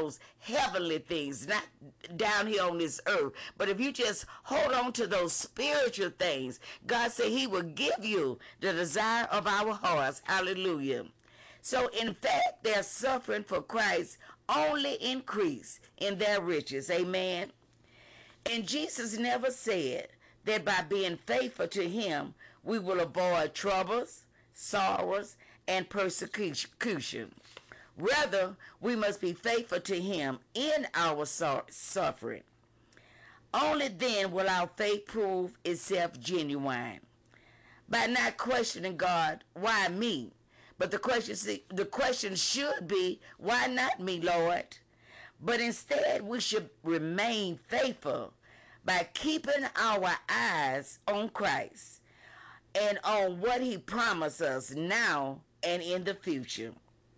those heavenly things, not down here on this earth. But if you just hold on to those spiritual things, God said he will give you the desire of our hearts. Hallelujah. So in fact, their suffering for Christ only increase in their riches. Amen. And Jesus never said that by being faithful to him, we will avoid troubles, sorrows, and persecution. Rather, we must be faithful to him in our suffering. Only then will our faith prove itself genuine. By not questioning God, why me? But the question should be, why not me, Lord? But instead, we should remain faithful by keeping our eyes on Christ and on what he promised us now and in the future.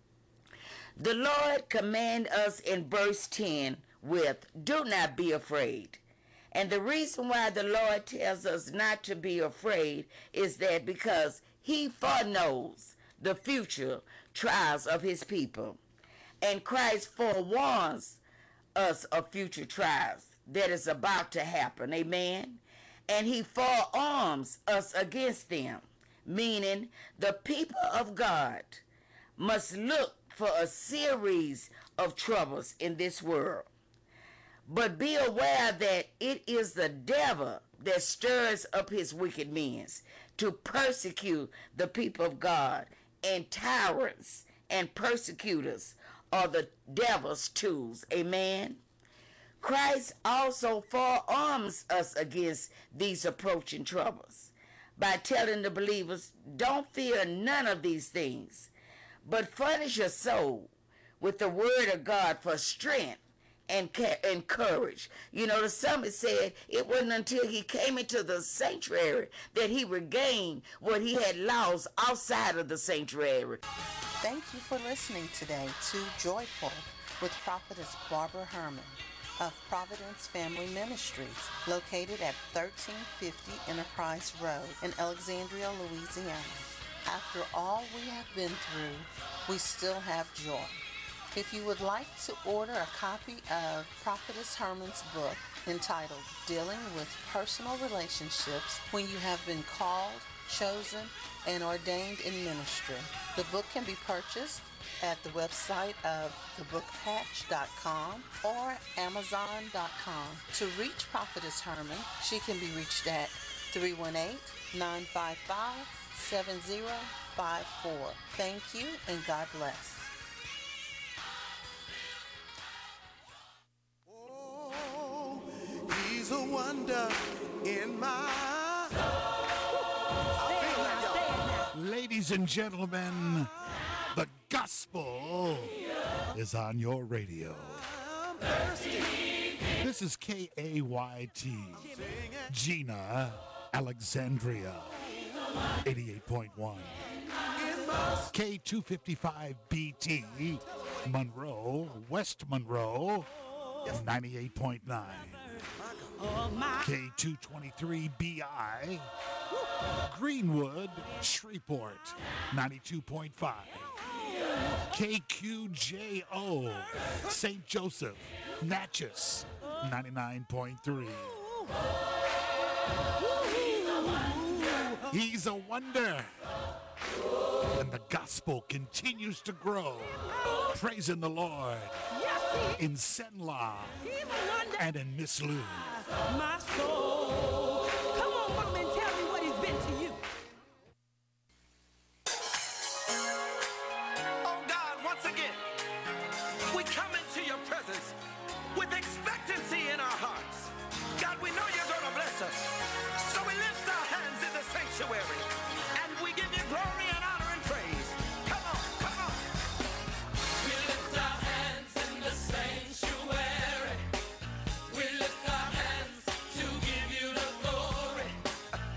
The Lord command us in verse 10 with, do not be afraid. And the reason why the Lord tells us not to be afraid is that because he foreknows the future trials of his people. And Christ forewarns us of future trials that is about to happen. Amen. And he forearms us against them, meaning the people of God must look for a series of troubles in this world. But be aware that it is the devil that stirs up his wicked men to persecute the people of God, and tyrants and persecutors are the devil's tools. Amen. Christ also forearms us against these approaching troubles by telling the believers, don't fear none of these things, but furnish your soul with the word of God for strength and courage. You know, the psalmist said it wasn't until he came into the sanctuary that he regained what he had lost outside of the sanctuary. Thank you for listening today to Joyful with Prophetess Barbara Herman of Providence Family Ministries, located at 1350 Enterprise Road in Alexandria, Louisiana. After all we have been through, we still have joy. If you would like to order a copy of Prophetess Herman's book entitled Dealing with Personal Relationships When You Have Been Called, Chosen, and Ordained in Ministry, the book can be purchased at the website of thebookpatch.com or amazon.com. To reach Prophetess Herman, she can be reached at 318-955-7054. Thank you and God bless. He's a wonder in my soul. Ladies and gentlemen, the gospel is on your radio. This is KAYT, Gina, Alexandria, 88.1. K255BT, Monroe, West Monroe, 98.9. K223BI, Greenwood, Shreveport, 92.5. KQJO, St. Joseph, Natchez, 99.3. He's a wonder. And the gospel continues to grow. Praising the Lord in Senla and in Miss Lou. My soul. Come on, mom, and tell me what he's been to you. Oh God, once again, we come into your presence with expectancy in our hearts. God, we know you're going to bless us. So we lift our hands in the sanctuary and we give you glory and honor and praise. Come on, come on. We lift our hands in the sanctuary. We lift our hands to give you the glory.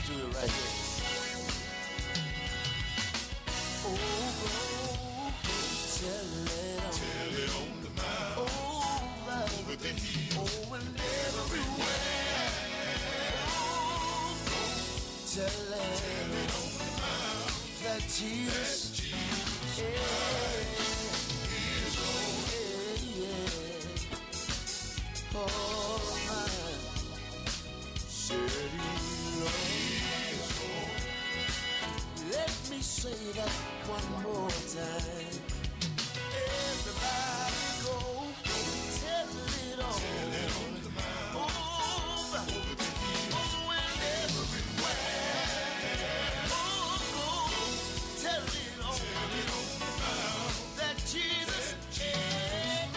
do it right here. Oh, tell it on the mouth. Oh, over the hill. Oh, and everywhere. Tell it on the mouth that Jesus is Lord. Oh, my. Said He's Lord. Let me say that one more time. Everybody go tell it on the mouth. Over the hill. Oh, and everywhere. Oh, go tell it on the mouth that Jesus is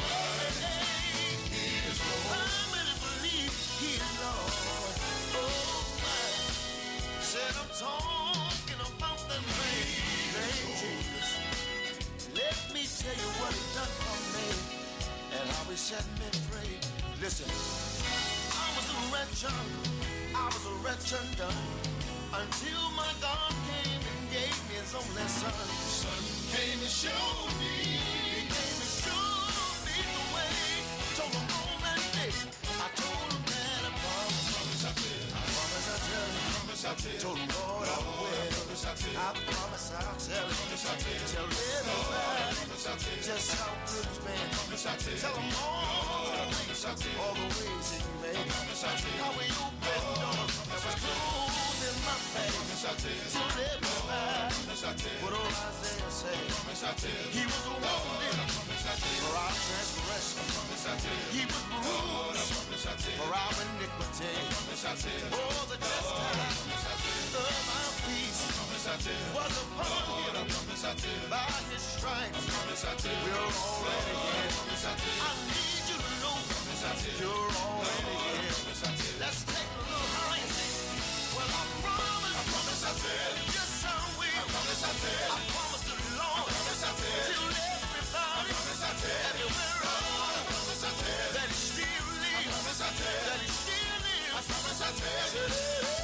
Lord. I really believe He is Lord. Oh, my. Said I'm talking about the name Jesus. Let me tell you what He done for me and how He set me free. Listen, I was a wretch undone until my God came and gave me His only Son. Son came and showed me. He came and showed me the way. Told him on that day. I told him that I promise I tell him. Told him, Lord, I will. I promise I'll tell him. Tell everybody just how good He's been. Tell them all the ways He made. How He opened doors that was closed in my face. Tell everybody what old Isaiah said. He was wounded for our transgression. He was bruised for our iniquity. Oh, the chastisement of our peace was upon Him. By His stripes we're already healed. I need you to know you're already healed. Let's take a little higher. Well, I promise I tell you. Yes, I will. I promise the Lord. Till everybody everywhere that He still lives. That He still lives.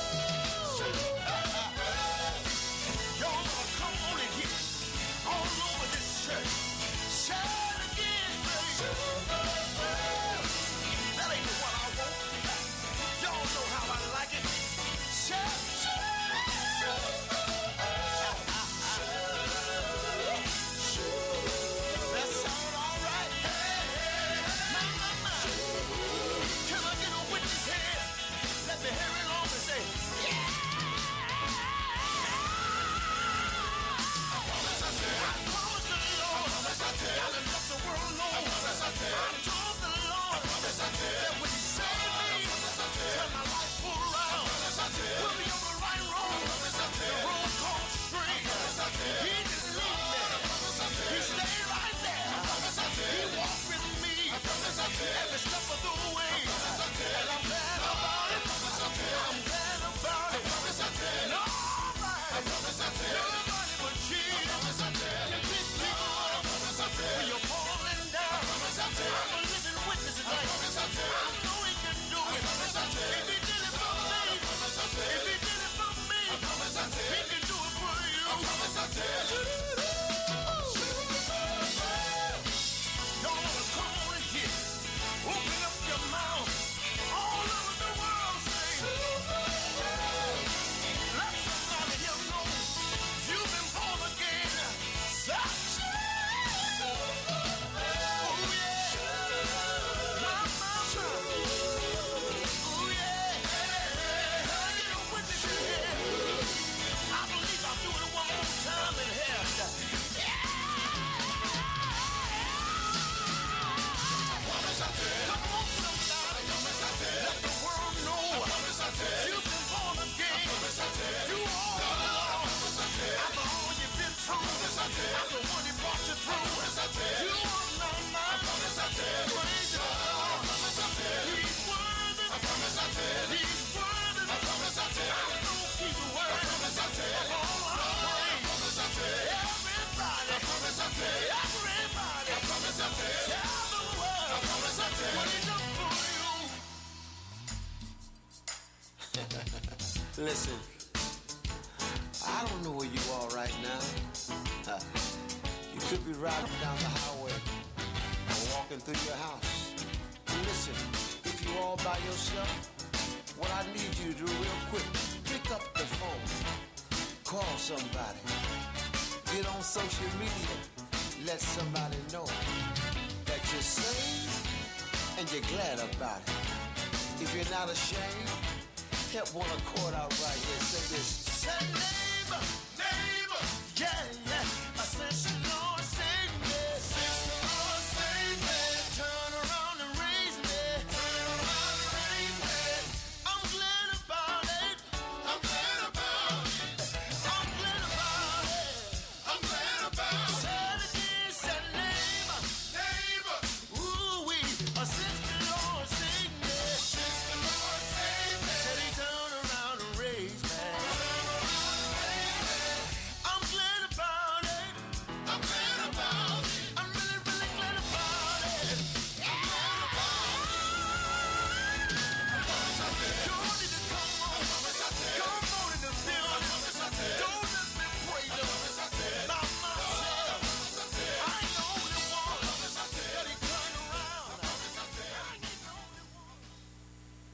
Y'all gonna come on and hit all over this church. Shout it again, baby. That ain't what I want. Y'all know how I like it. Shout. That sound all right. My. Can I get a witness here? Let me hear it all and say, yeah. I promise the Lord. I done let the world know. I told the Lord that when He saved me, turn my life around. Put me on the right road. The road called straight. He didn't leave me. He stayed right there. He walked with me every step of the way. And I'm glad about it. I'm glad about it. Nobody but Jesus. You pick me up when you're falling down. I'm a living witness tonight. I know He can do it. If He did it for me, He can do it for you. Y'all wanna come on and get it. Open up your mouth. All over the world say, let somebody here know you've been born again. Oh yeah. Oh yeah. Can I get a witness in here? I believe I'll do it one more time in here. Come on, somebody. Let the world know you've been born again. You all belong. After all you've been through, after what He brought you through, you are not mine. Praise the Lord. He's worthy. He's worthy. I know He's worthy of all our praise. Everybody, tell the world what He done for you. Listen, driving down the highway or walking through your house. Listen, if you're all by yourself, what I need you to do real quick, pick up the phone, call somebody, get on social media, let somebody know that you're saved and you're glad about it. If you're not ashamed, help one accord out right here. Say this. Say neighbor, neighbor, yeah, yeah. I said, Lord, save me. Lord, save me. Turn around and raise me. Turn around and raise me. I'm glad about it. I'm glad about it. I'm glad about it. I'm glad about it. Said it again, said neighbor, neighbor. Ooh, we assist the Lord, save me. Assist the Lord, save me. Said he turn around and raise me. I'm glad about it. I'm glad about it. I'm really, really glad about it. I'm glad about it. Y'all need to come on. Come on in the building. Don't let me pray about myself. I ain't the only one that he turned around. I ain't the only one.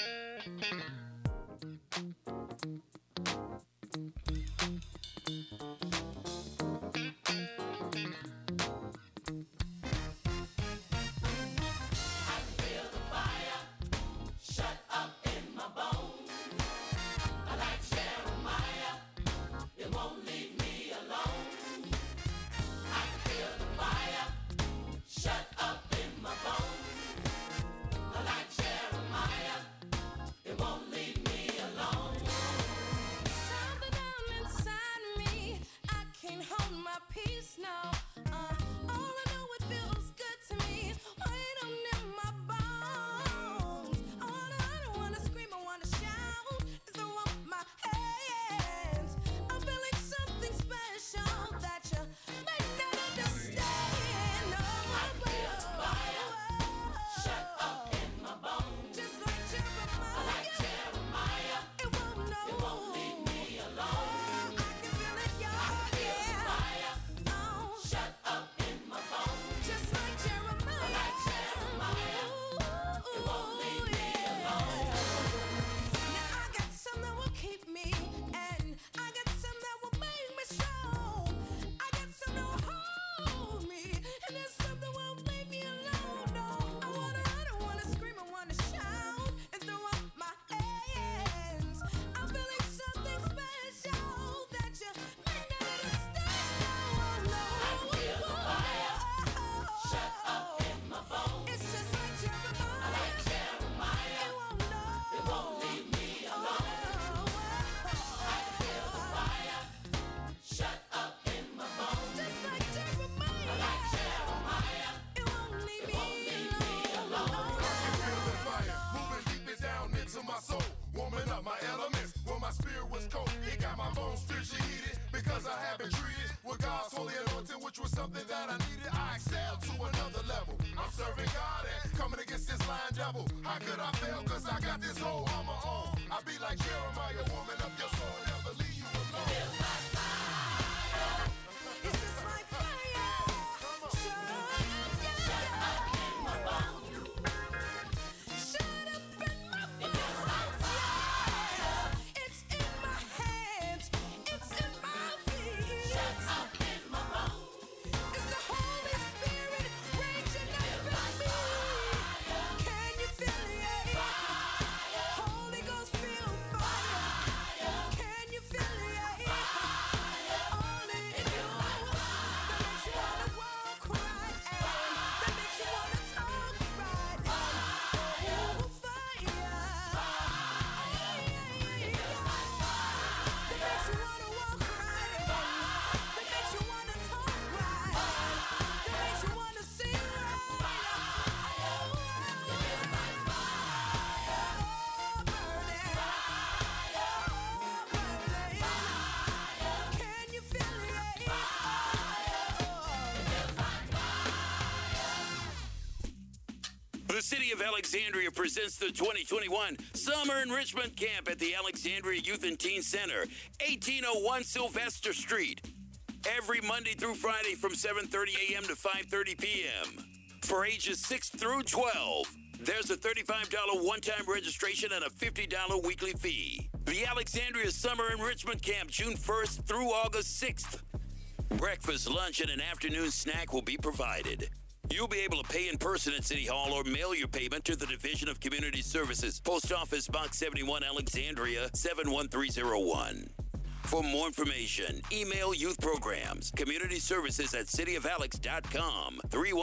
Something down inside me, I can't hold my peace now. All I know, it feels good to me. Weight on in my bones. All I don't wanna scream, I wanna shout. Is throw up my hands. I'm feeling something special that you may not understand. Oh, I feel the fire. Shut up in my bones. Just like Jeremiah. It won't leave me alone. I can feel it, y'all. Yeah. Fire. Shut up in my bones. Just like Jeremiah. It won't leave me alone. Now I got some that will keep me, and I got some that will make me strong. I got some that will hold me, and there's some that won't leave me alone. No, I wanna run, I wanna scream, I wanna shout, and throw up my hands. I'm feeling something special that you may not understand. No, I feel the fire. Shut up in my bones. It's just like Jeremiah. It won't leave me alone. I feel the fire. Shut up in my bones. Just like Jeremiah. It won't leave me alone. Feel the fire moving deep it down into my soul, warming up my elements when my spirit was cold. It got my bones spiritually heated because I have been treated with God's holy anointing, which was something that I needed. I excelled to another level. I'm serving God and coming against this lying devil. How could I fail? Cause I got this whole on my own. I be like Jeremiah, woman of your soul, never leave you alone. It's just like fire. Shut up in my bones. Shut up in my bones. It's in my hands. It's in my feet. Shut up in my bones. It's the Holy Spirit raging up in me. Can you feel it? Holy Ghost, feel fire. Can you feel it? Only you. That makes you wanna walk right, and that makes you wanna talk right. Oh, fire. That makes you wanna walk right, that makes you wanna talk right, that makes you wanna sing right. Can you feel it? The City of Alexandria presents the 2021 Summer Enrichment Camp at the Alexandria Youth and Teen Center, 1801 Sylvester Street. every Monday through Friday from 7:30 a.m. to 5:30 p.m. For ages 6 through 12, there's a $35 one-time registration and a $50 weekly fee. The Alexandria Summer Enrichment Camp, June 1st through August 6th. Breakfast, lunch, and an afternoon snack will be provided. You'll be able to pay in person at City Hall or mail your payment to the Division of Community Services, Post Office Box 71, Alexandria, 71301. For more information, email Youth Programs, Community Services at cityofalex.com,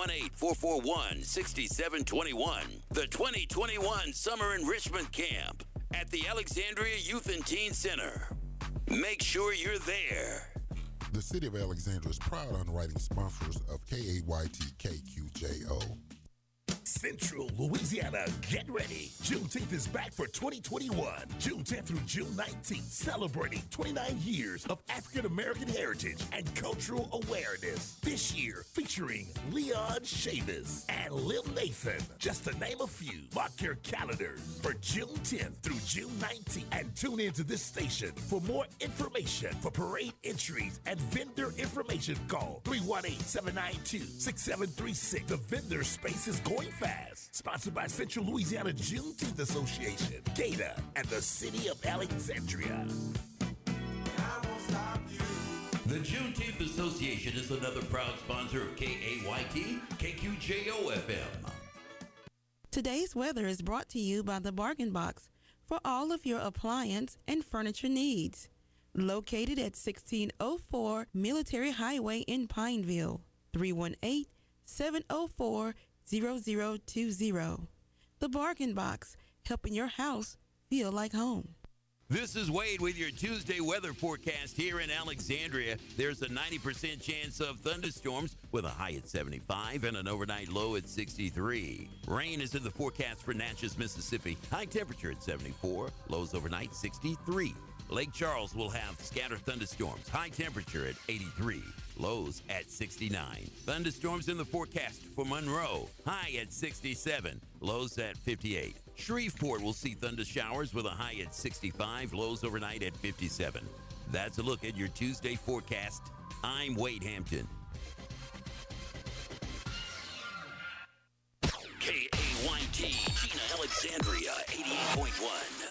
318-441-6721. The 2021 Summer Enrichment Camp at the Alexandria Youth and Teen Center. Make sure you're there. The City of Alexandria is proud underwriting sponsors of KAYT-KQJO. Central Louisiana, get ready. Juneteenth is back for 2021. June 10th through June 19th, celebrating 29 years of African American heritage and cultural awareness. This year, featuring Leon Chavis and Lil Nathan, just to name a few. Mark your calendars for June 10th through June 19th and tune into this station for more information. For parade entries and vendor information, call 318-792-6736. The vendor space is going fast. Sponsored by Central Louisiana Juneteenth Association, GATA, and the City of Alexandria. The Juneteenth Association is another proud sponsor of KAYT, KQJO FM. Today's weather is brought to you by the Bargain Box for all of your appliance and furniture needs. Located at 1604 Military Highway in Pineville, 318-704-0020. The Bargain Box, helping your house feel like home. This is Wade with your Tuesday weather forecast here in Alexandria. There's a 90% chance of thunderstorms with a high at 75 and an overnight low at 63. Rain is in the forecast for Natchez, Mississippi. High temperature at 74, lows overnight 63. Lake Charles will have scattered thunderstorms. High temperature at 83, lows at 69. Thunderstorms in the forecast for Monroe. High at 67, lows at 58. Shreveport will see thunder showers with a high at 65, lows overnight at 57. That's a look at your Tuesday forecast. I'm Wade Hampton. KAYT, Gina Alexandria, 88.1.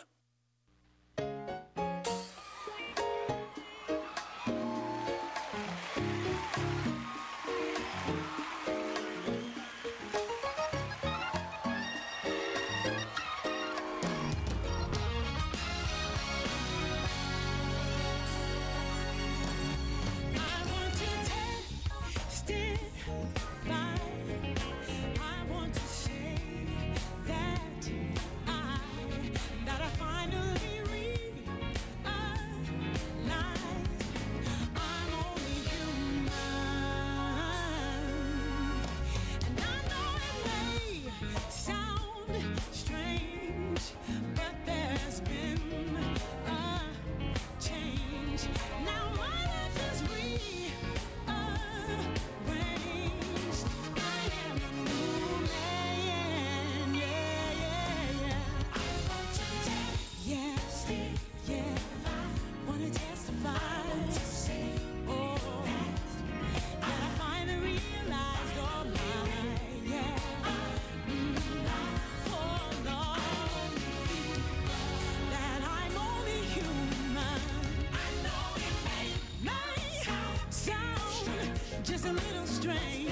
Just a little strange.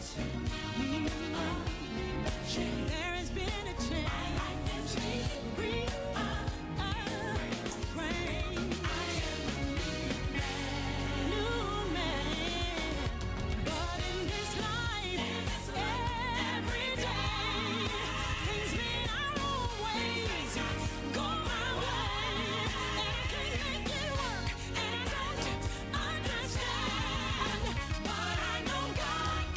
There has been a change. Real rain. New man. But in this life, every day, things may not always go my way. And I can't make it work, and I don't understand. But I know God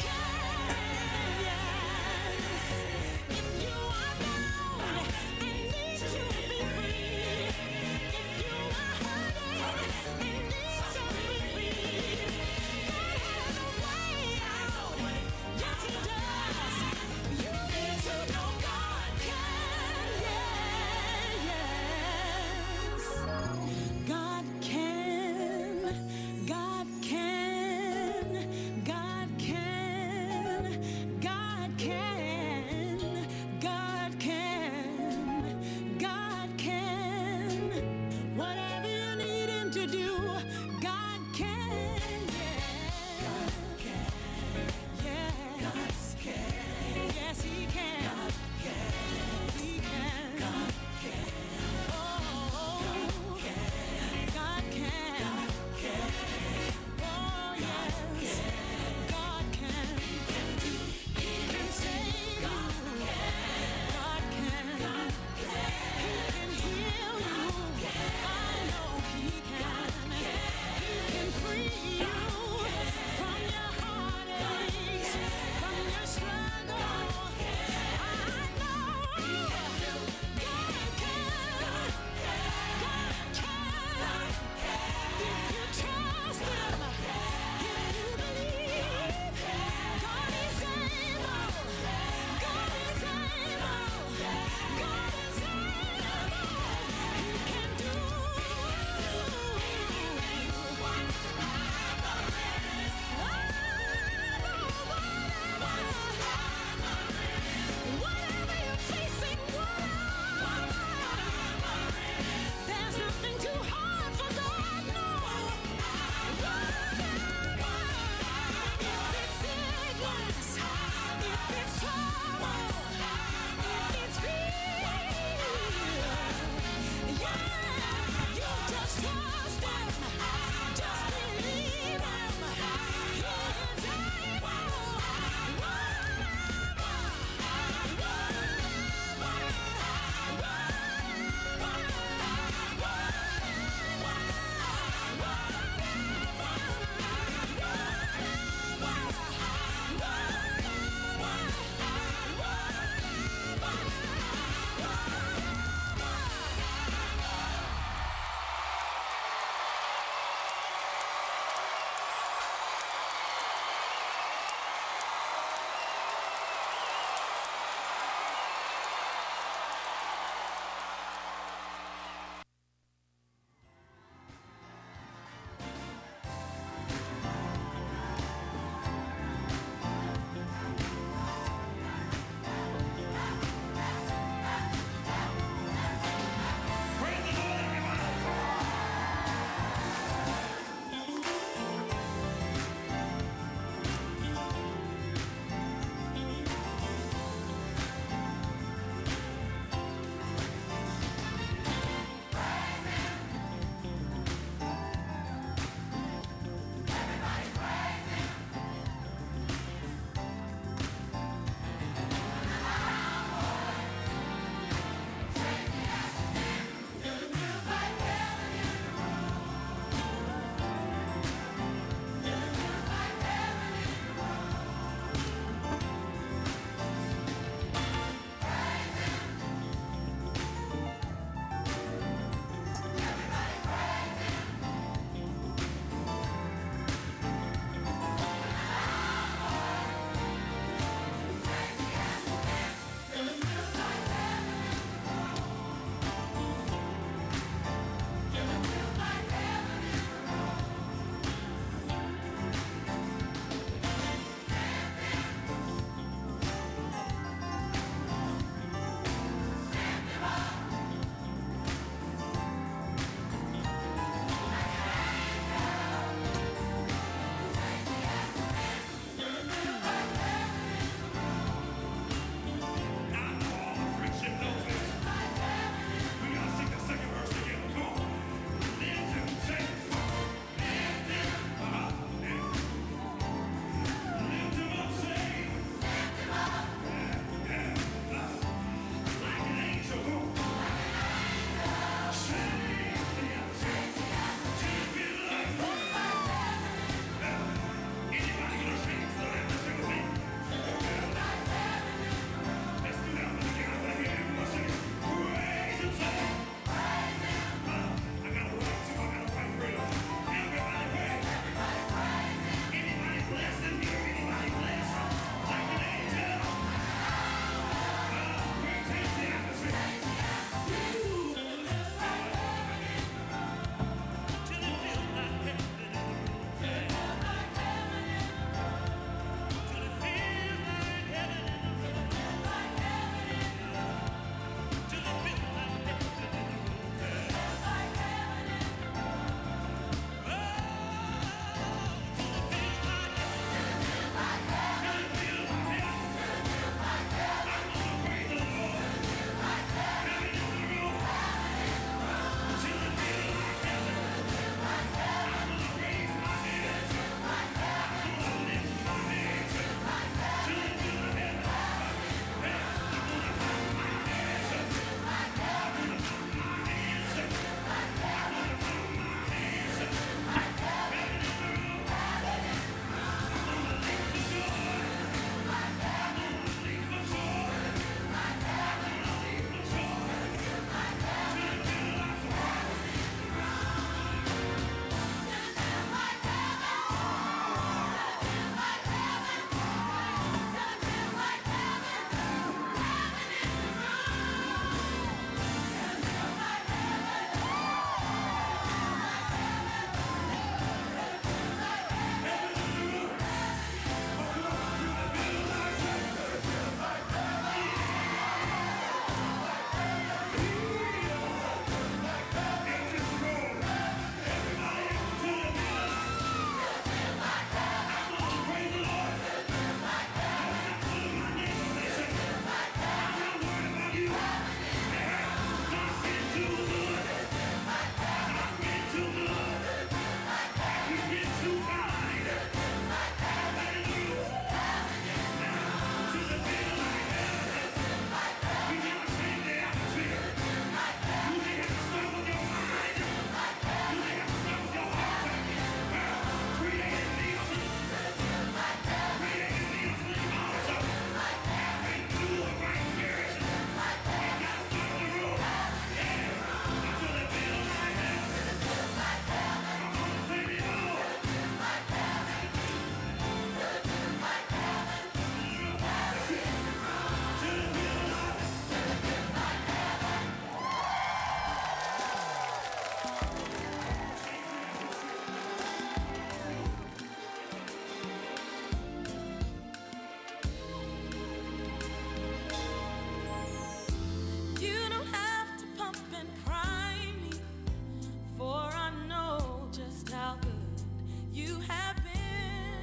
you have been.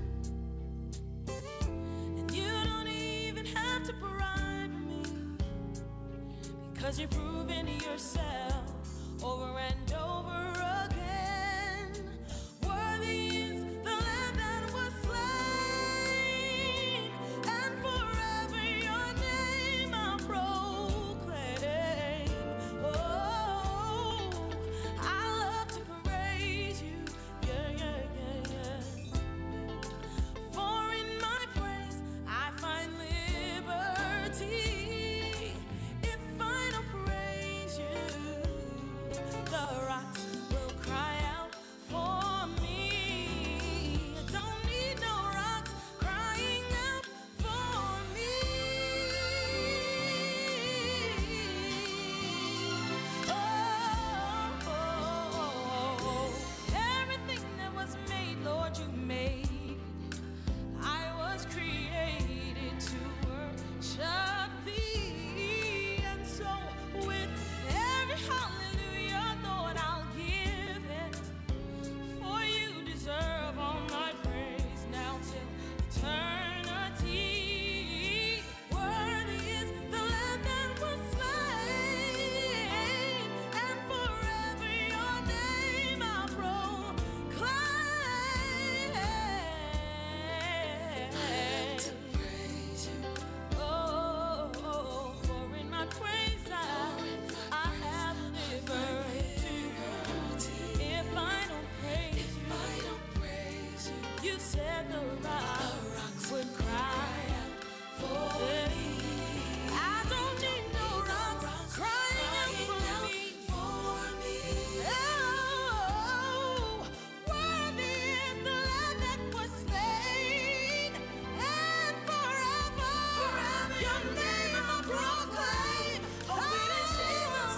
And you don't even have to bribe me, because you've proven yourself over and over again. Worthy is the Lamb that was slain, and forever your name I'll proclaim. Oh, I love to praise you, yeah, yeah, yeah, yeah. For in my praise I find liberty. If I don't praise you, the rocks will cry out for me. I don't need no rocks crying out for me. Oh, everything that was made, Lord, you made. I was created to worship thee, and so with every hallelujah, Lord, I'll give it. For you deserve all my praise now till eternity. Worthy is the Lamb that was slain, and forever your name I'll proclaim. To praise you. Oh, for in my praise I have liberty. If I don't praise you, you said the rocks would cry out for me. I don't need no rocks crying out for me. Oh, worthy is the Lamb that was slain, and forever your name I'll proclaim. Oh, Jesus,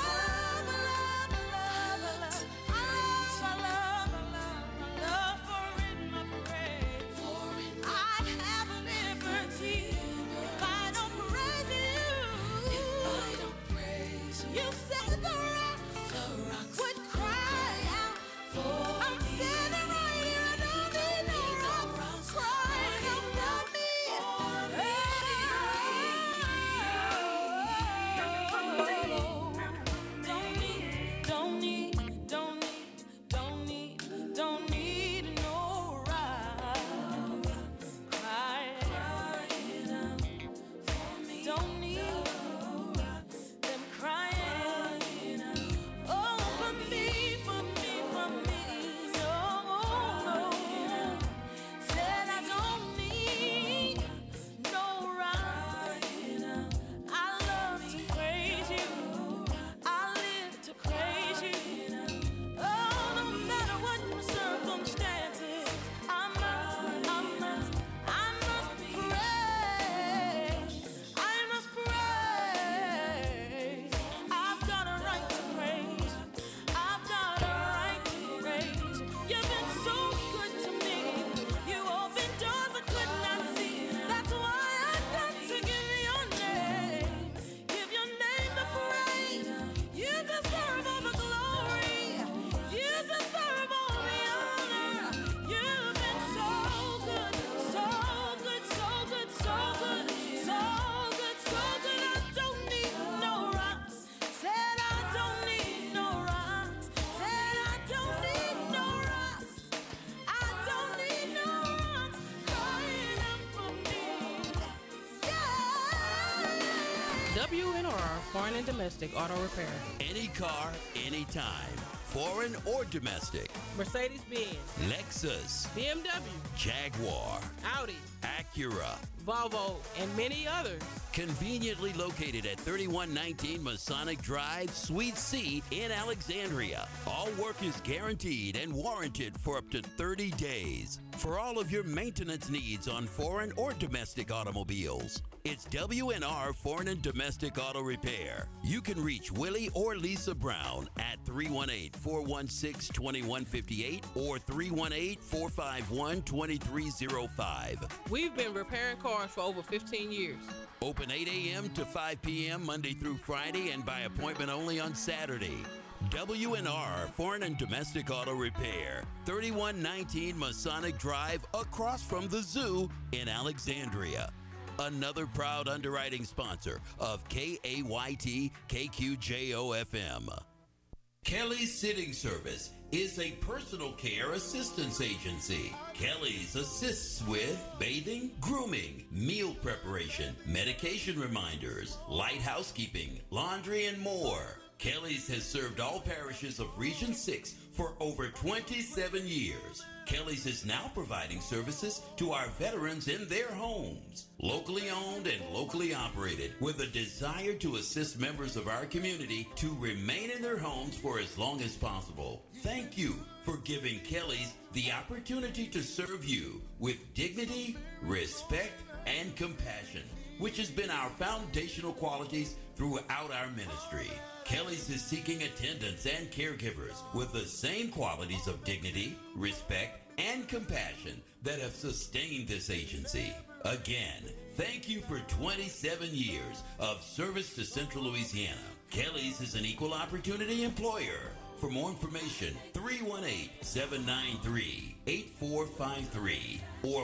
love for in my praise. I have liberty. If I don't praise you, you said the rocks would cry out. I'm standing right here, I don't need no rocks crying out for me. Don't need no rocks crying out for me. Don't need them crying out. Oh, for me, for me, for me. No, no. Said I don't need no rocks. I love to praise you. I live to praise you. Oh, no matter what my circumstances, I must praise. I must praise. I've got a right to praise. I've got a right to praise. You've been so good to me. You opened doors I could not see. That's why I got to give your name. Give your name the praise. You deserve all the glory. You deserve all the honor. You've been so good, so good, so good, so good, so good, so good. I don't need no rocks. Said I don't need no rocks. Said I don't need no rocks. I don't need no rocks crying out for me. Yeah. WNR Foreign and Domestic Auto Repair. Any car, anytime. Foreign or domestic. Mercedes-Benz, Lexus, BMW, Jaguar, Audi, Acura. Volvo, and many others. Conveniently located at 3119 Masonic Drive, Suite C in Alexandria. All work is guaranteed and warranted for up to 30 days. For all of your maintenance needs on foreign or domestic automobiles, it's WNR Foreign and Domestic Auto Repair. You can reach Willie or Lisa Brown at 318-416-2158 or 318-451-2305. We've been repairing cars for over 15 years. Open 8 a.m. to 5 p.m. Monday through Friday and by appointment only on Saturday. W&R Foreign and Domestic Auto Repair, 3119 Masonic Drive, across from the zoo in Alexandria. Another proud underwriting sponsor of KAYT KQJO FM. Kelly's Sitting Service is a personal care assistance agency. Kelly's assists with bathing, grooming, meal preparation, medication reminders, light housekeeping, laundry, and more. Kelly's has served all parishes of Region 6 for over 27 years. Kelly's is now providing services to our veterans in their homes. Locally owned and locally operated, with a desire to assist members of our community to remain in their homes for as long as possible. Thank you for giving Kelly's the opportunity to serve you with dignity, respect, and compassion, which has been our foundational qualities throughout our ministry. Kelly's is seeking attendants and caregivers with the same qualities of dignity, respect, and compassion that have sustained this agency. Again, thank you for 27 years of service to Central Louisiana. Kelly's is an equal opportunity employer. For more information, 318-793-8453 or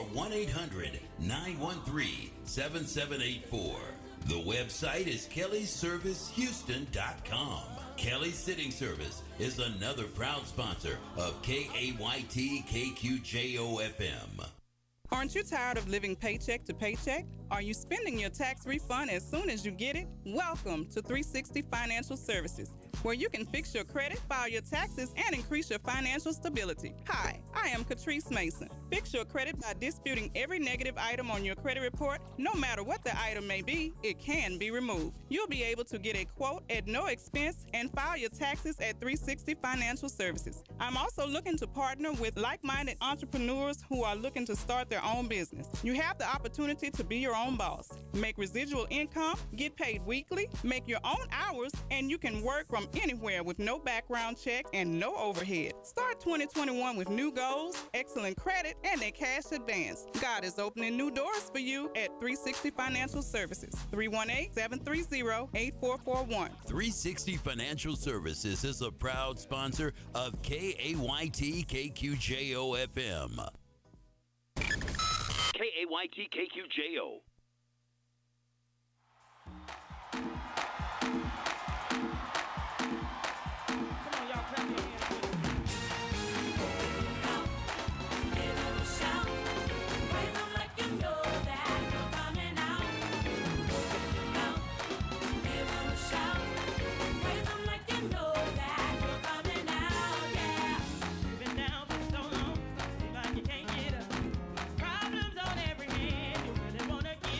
1-800-913-7784. The website is kellysservicehouston.com. Kelly's Sitting Service is another proud sponsor of KAYT KQJO FM. Aren't you tired of living paycheck to paycheck? Are you spending your tax refund as soon as you get it? Welcome to 360 Financial Services, where you can fix your credit, file your taxes, and increase your financial stability. Hi, I am Catrice Mason. Fix your credit by disputing every negative item on your credit report. No matter what the item may be, it can be removed. You'll be able to get a quote at no expense and file your taxes at 360 Financial Services. I'm also looking to partner with like-minded entrepreneurs who are looking to start their own business. You have the opportunity to be your own boss, make residual income, get paid weekly, make your own hours, and you can work from anywhere with no background check and no overhead. Start 2021 with new goals, excellent credit, and a cash advance. God is opening new doors for you at 360 Financial Services, 318-730-8441. 360 Financial Services is a proud sponsor of KAYT KQJO FM. KAYT KQJO. Problems on every hand, you really wanna get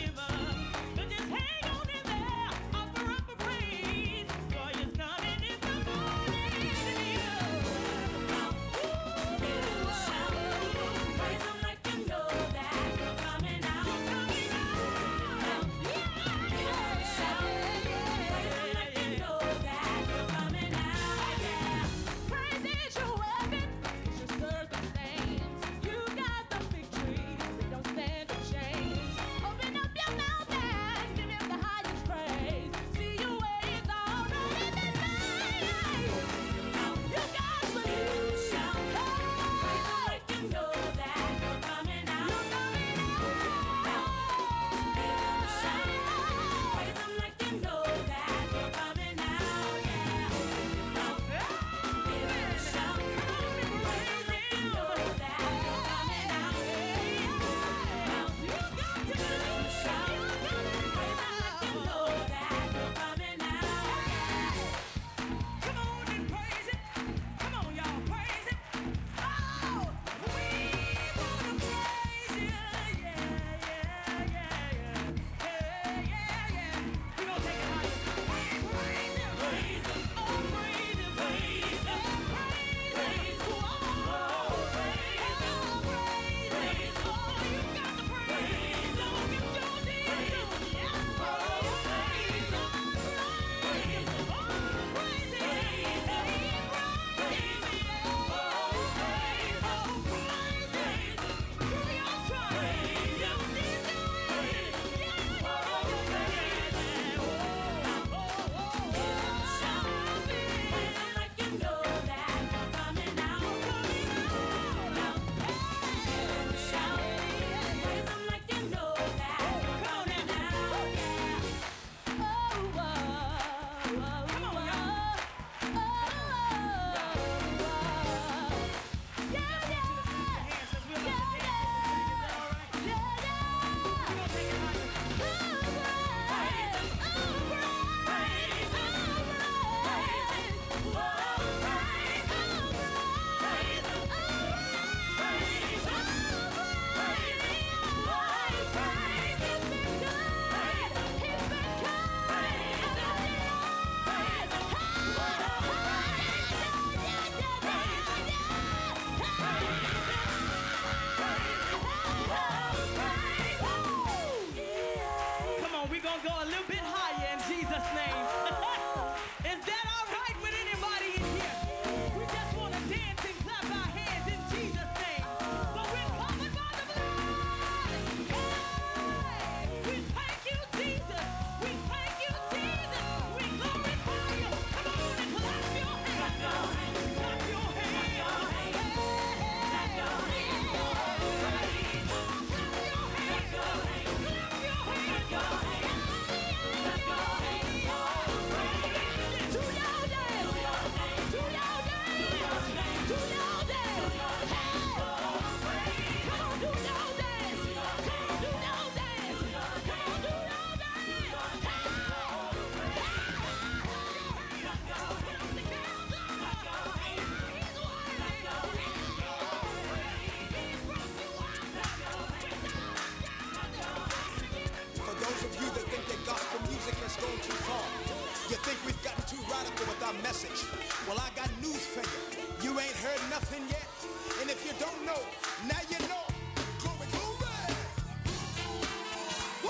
message. Well, I got news for you. You ain't heard nothing yet. And if you don't know, now you know. Glory, glory. Woo!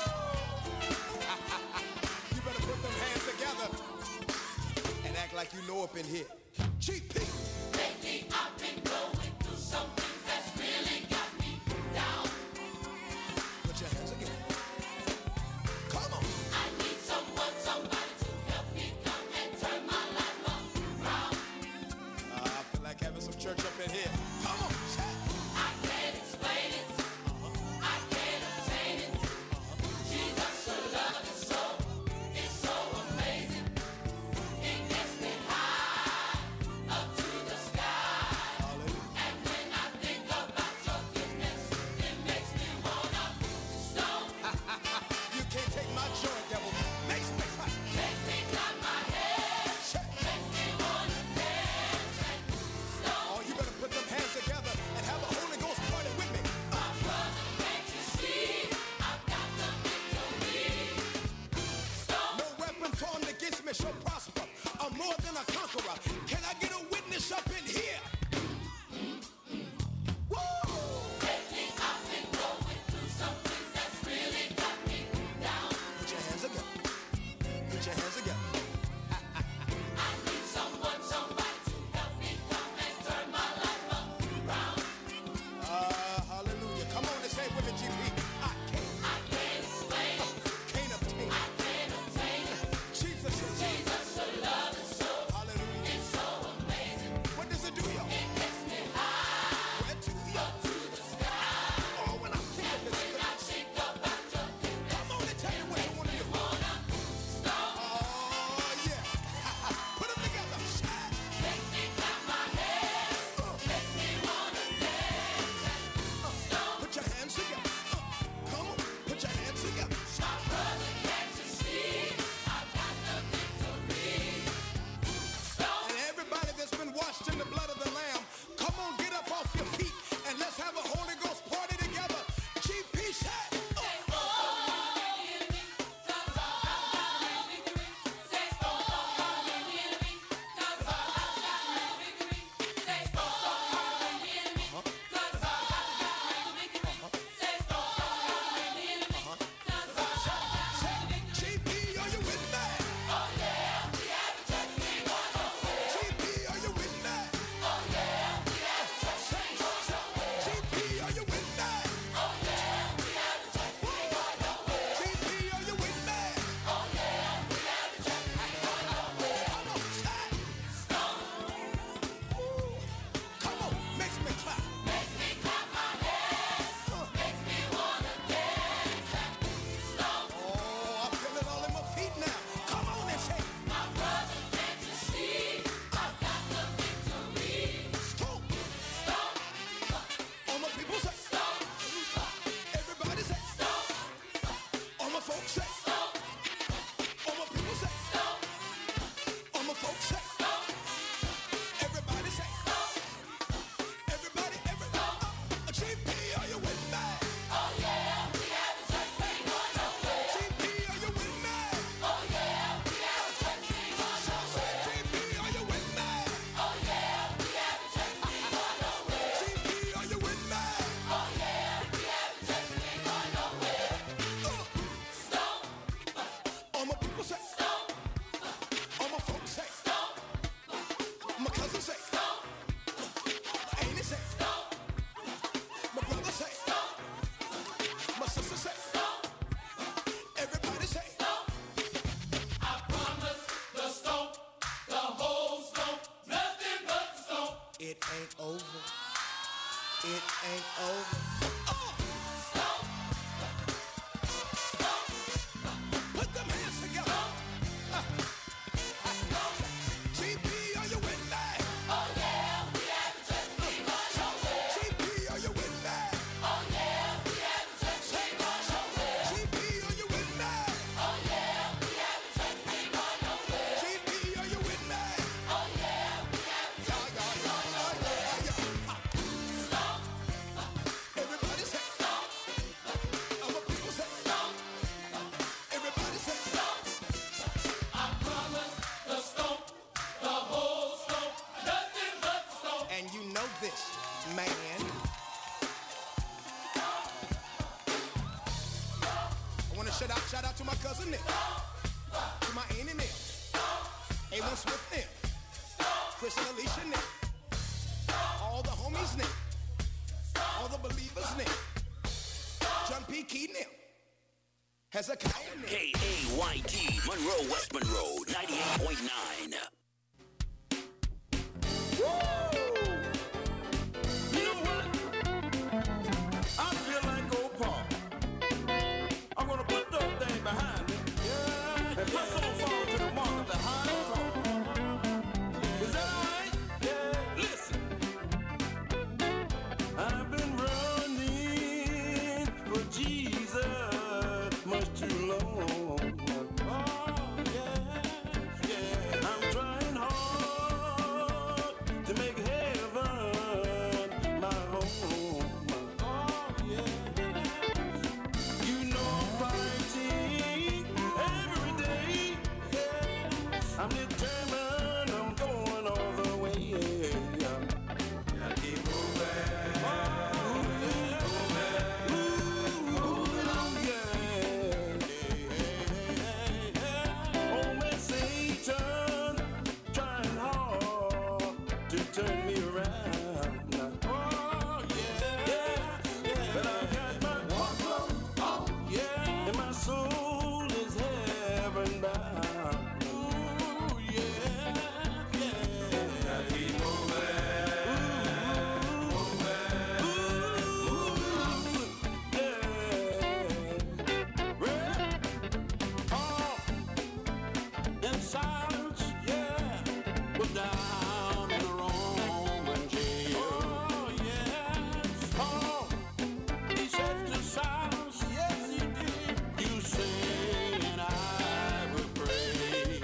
You better put them hands together and act like you know up in here. GP. Lately I've been going through something that's really got me down. Put your hands together. Come on. I need someone, somebody to help me come and turn my life around. I feel like having some church up in here. Come on. I can't explain it. I can't obtain it. Jesus, your love is so, it's so amazing. It gets me high up to the sky. And when I think about your goodness, it makes me wanna stone. You can't take my joy, devil. Makes me clap. Makes me clap my hands. Makes me wanna dance and stone. Oh, you better put them hands together and have a Holy Ghost party with me. My brother, can't you see? I've got the victory. No weapon formed against me shall prosper. I'm more than a conqueror. Can I get a witness up in here? Woo! Lately I've been going through some things that's really got me down. Put your hands together. Put your hands together. I need someone, somebody to help me come and turn my life around. Hallelujah. Come on and say it with the GP. I can't explain it. Can't obtain it. I can't obtain it. Jesus, your love is so, hallelujah. it's so amazing. What does it do, y'all? It gets me high Where to, y'all? up to the sky. Oh, when I think of When I this, think about your goodness, come on and tell me what you want to do. wanna stone. Oh, yeah. Put them together. Makes me clap my hands. Makes me wanna dance and stone. Put your hands together. Come on. Put your hands together. My brother, can't you see? I've got the victory. And everybody that's been washed in the blood of the Lamb, come on, get up off your feet and let's have a Holy Ghost party together. GP said. GP, are you with me? Oh yeah, we have a church we wanna win. GP, are you with me? Oh yeah, we have a church we wanna win. GP, are you with me? Oh yeah, we have a church we wanna win. GP, are you with me? Oh yeah, we have a church we wanna win. Come on, say. Ooh. Come on, makes me clap. Makes me clap my hands. Makes me wanna dance and stone. Oh, I feel it all in my feet now. Come on and say. My brother, can't you see? I've got the victory. Stone. Stone. All my people say. Stone. Everybody say. Stone. All my folks say. Stone. All my people say. Stone. All my folks say. Stone. Everybody say. Everybody. GP, are you with me? Oh yeah, we have a church we wanna win. GP, are you with me? Oh yeah, we have a church we wanna win. GP, are you with me? Oh yeah, we have a church we wanna win. GP, are you with me? Oh yeah, we have a church we wanna win. Stone. All my people say. Stone. All my folks say. Stone. My cousin say. Stone. My auntie say. Stone. My brother say. Stone. My sister say. Stone. Everybody say. Stone. I promise the stone, the whole stone, nothing but the stone. It ain't over. It ain't over. Stone. Stone. Put them hands together. GP, are you with me? Oh yeah, we have a church we wanna win. GP, are you with me? Oh yeah, we have a church we wanna win. GP, are you with me? Oh yeah, we have a church we wanna win. GP, are you with me? Oh yeah, we have a church we wanna win. Stone. Everybody man. I want to shout out to my cousin Nick, to my auntie Nick, A1 Swift Nick, Chris and Alicia Nick, all the homies Nick, all the believers Nick, John P. Key Nick, Hezekiah Nick. KAYT, Monroe, West Monroe, 98.9. You know what? I feel like old Paul. I'm gonna put those things behind me. And press on forward to the mark of the high call. Is that alright? Listen. I've been running for Jesus much too long. I'm trying hard to make heaven my home. You know I'm fighting every day. I'm determined, I'm going all the way. Gotta keep moving. Moving on, Old man Satan trying hard to turn me around. But I got my and my soul is heaven bound. Gotta keep in silence, was down in the Roman jail. Paul, he said to silence, yes he did. You sing and I will pray.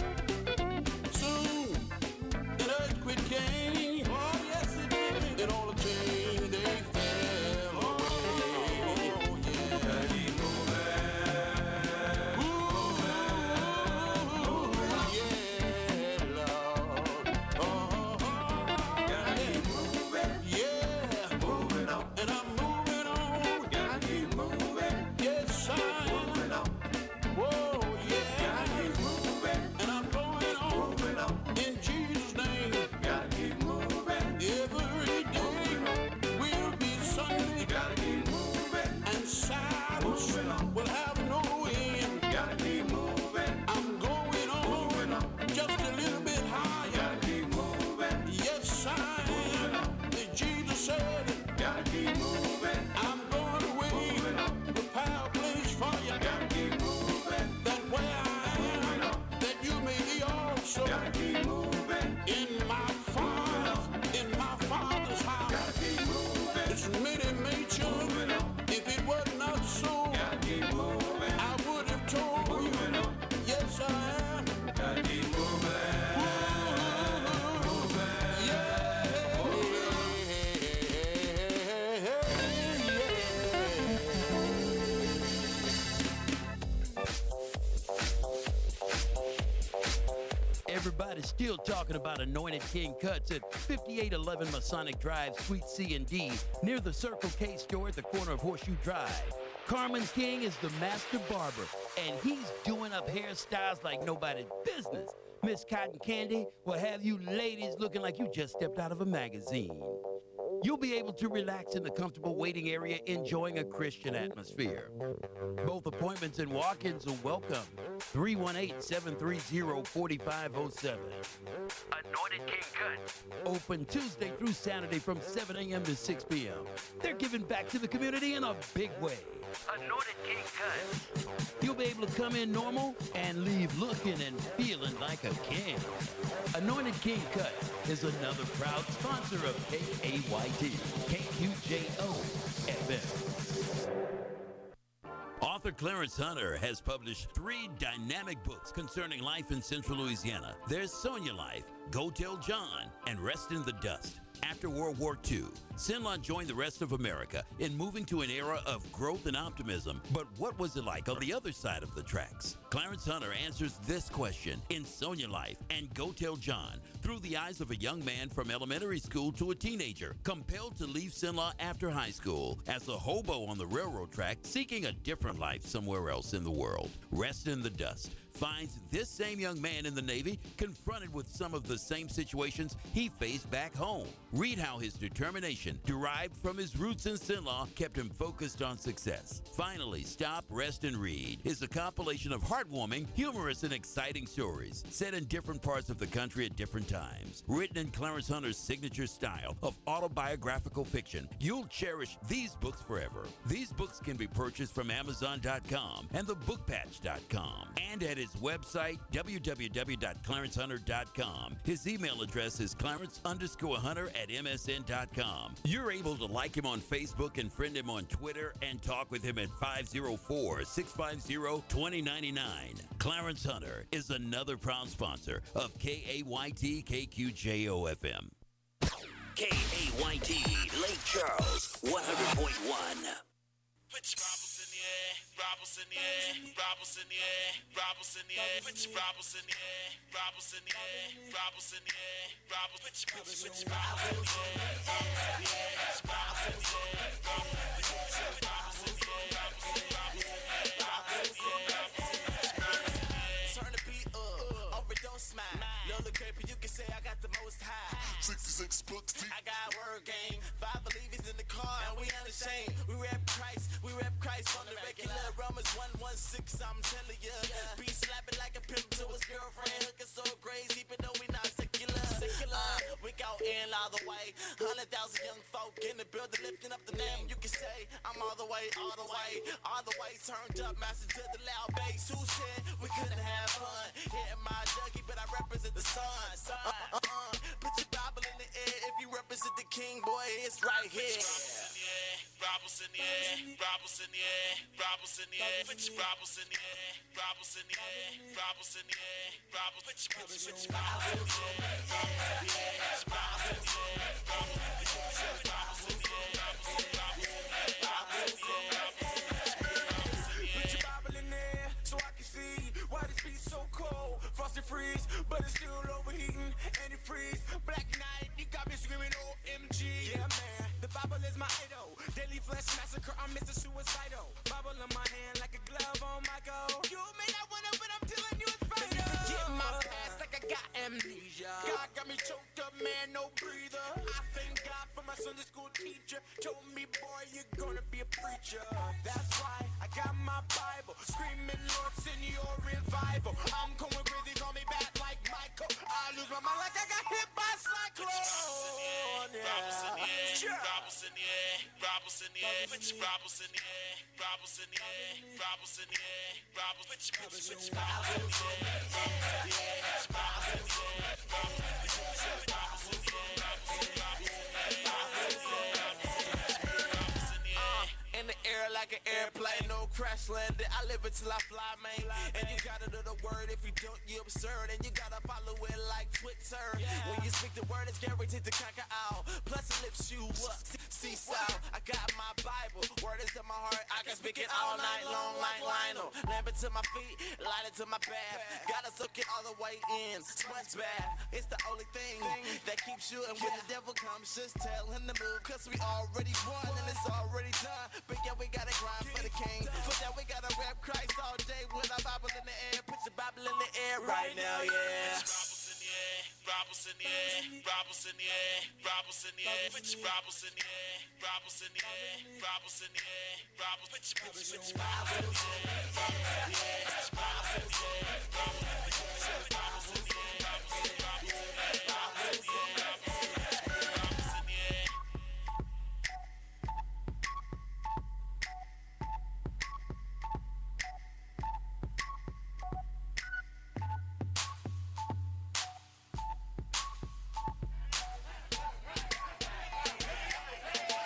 Soon an earthquake came. Oh yes it did. And all the chains they fell away. Gotta keep moving on. And I'm moving on. Gotta keep moving. Yes, I am. Moving on. Whoa, yeah. Gotta keep moving. And I'm going on. Moving on. In Jesus' name. Gotta keep moving. Every day will be Sunday. Gotta keep moving. And silence will have no end. Gotta keep moving. I'm going on. Moving on. Just a little bit higher. Gotta keep moving. Yes, I am. Jesus said it. Gotta keep moving. I'm going away. Prepare a place for you. Gotta keep moving. That where I am, that you may be also. Gotta keep moving. In my father's house. Gotta keep moving. It's many mansions. If it was not so, gotta keep moving. I would have told you. Yes, I am. Gotta keep moving. Everybody's still talking about Anointed King Cuts at 5811 Masonic Drive, Suite C and D, near the Circle K store at the corner of Horseshoe Drive. Carmen King is the master barber, and he's doing up hairstyles like nobody's business. Miss Cotton Candy will have you ladies looking like you just stepped out of a magazine. You'll be able to relax in the comfortable waiting area, enjoying a Christian atmosphere. Both appointments and walk-ins are welcome. 318-730-4507. Anointed King Cuts. Open Tuesday through Saturday from 7 a.m. to 6 p.m. They're giving back to the community in a big way. Anointed King Cuts. You'll be able to come in normal and leave looking and feeling like a king. Anointed King Cuts is another proud sponsor of KAYT, KQJO FM. Author Clarence Hunter has published 3 dynamic books concerning life in Central Louisiana. There's Sonia Life, Go Tell John, and Rest in the Dust. After World War II, Sinlon joined the rest of America in moving to an era of growth and optimism. But what was it like on the other side of the tracks? Clarence Hunter answers this question in Sonia Life and Go Tell John through the eyes of a young man from elementary school to a teenager, compelled to leave Sinlaw after high school as a hobo on the railroad track, seeking a different life somewhere else in the world. Rest in the Dust finds this same young man in the Navy confronted with some of the same situations he faced back home. Read how his determination, derived from his roots in Sinlaw, kept him focused on success. Finally, Stop, Rest, and Read is a compilation of heartwarming, humorous, and exciting stories set in different parts of the country at different times. Written in Clarence Hunter's signature style of autobiographical fiction, you'll cherish these books forever. These books can be purchased from Amazon.com and thebookpatch.com and at his website, www.clarencehunter.com. His email address is clarence_hunter@msn.com. You're able to like him on Facebook and friend him on Twitter and talk with him at 504-650-2099. Clarence Hunter is another proud sponsor of KAYT KQJO-FM. KAYT Lake Charles 100.1. Put your Robles in the air, Robles in the air, Robles in the air, Robles in the air. Put your Robles in the air, Robles in the air, Robles in the air, Robles. Put your Robles in the air, Robles in the air, Robles in the air, Robles in the air. Turn the beat up, overdose smile. No look paper, you can say I got the most high. 66 books deep. I got word game. 5 believers in the car, and we unashamed. We rap Christ on the regular. Romans 1:16, I'm telling ya. Be slapping like a pimp to his girlfriend. Looking so crazy, even though we not secular. We go in all the way. 100,000 young folk in the building, lifting up the name. You can say I'm all the way, all the way, all the way. Turned up, master to the loud bass. Who said we couldn't have fun? Hitting my Dougie, but I represent the sun. Put your Bible in the air if you represent the king, boy. It's right here. Robles in the air, Robles in the air, Robles in the air. Put your Robles in the air, Robles in the air, Robles in the air, Robles. Put your Robles in the air, Robles in the air, Robles in the air, Robles in the air, Put your Bible in there so I can see why this beat's so cold. Frosted freeze, but it's still overheating and it freeze. Black night, you got me screaming OMG. Yeah, man, the Bible is my idol. Daily flesh massacre, I'm Mr. Suicidal. Bible in my hand like a glove on my go. You may not wanna, but I'm telling you it's right. Get my past like I got amnesia. God got me choked up, man, no breather. I thank God for my Sunday school teacher. Told me, boy, you're gonna be a preacher. That's why I got my Bible. Screaming, Lord, send your revival. I'm going crazy, call me back like Michael. I lose my mind like I got hit by a cyclone. Robles in the air, Robles in the air, Robles in the air. Put your Robles in the air, Robles in the air, Robles in the air, Robles. Put your Robles in the air, Robles in the air, Robles in the air, Robles in the air. In the air like an airplane, no crash landing. I live until I fly, man. And you gotta do the word. If you don't, you absurd. And you gotta follow it like Twitter. When you speak the word, it's guaranteed to conquer all. Plus it lifts you up. Seesaw, I got my Bible. Word is in my heart. I can speak it all night long like Lionel. Lamp it to my feet, light it to my path. Gotta soak it all the way in. Sponge bath. It's the only thing that keeps you. And when the devil comes, just tell him to move. Cause we already won and it's already done. But yeah, we gotta grind for the king. For that, we gotta rap Christ all day with our Bible in the air. Put your Bible in the air right now, yeah. Robles in the air, Robles in the air, Robles in the air. Put your Robles in the air, Robles in the air, Robles in the air, Robles. Put your Robles in the air, Robles in the air, Robles in the air, Robles in the air, Robles.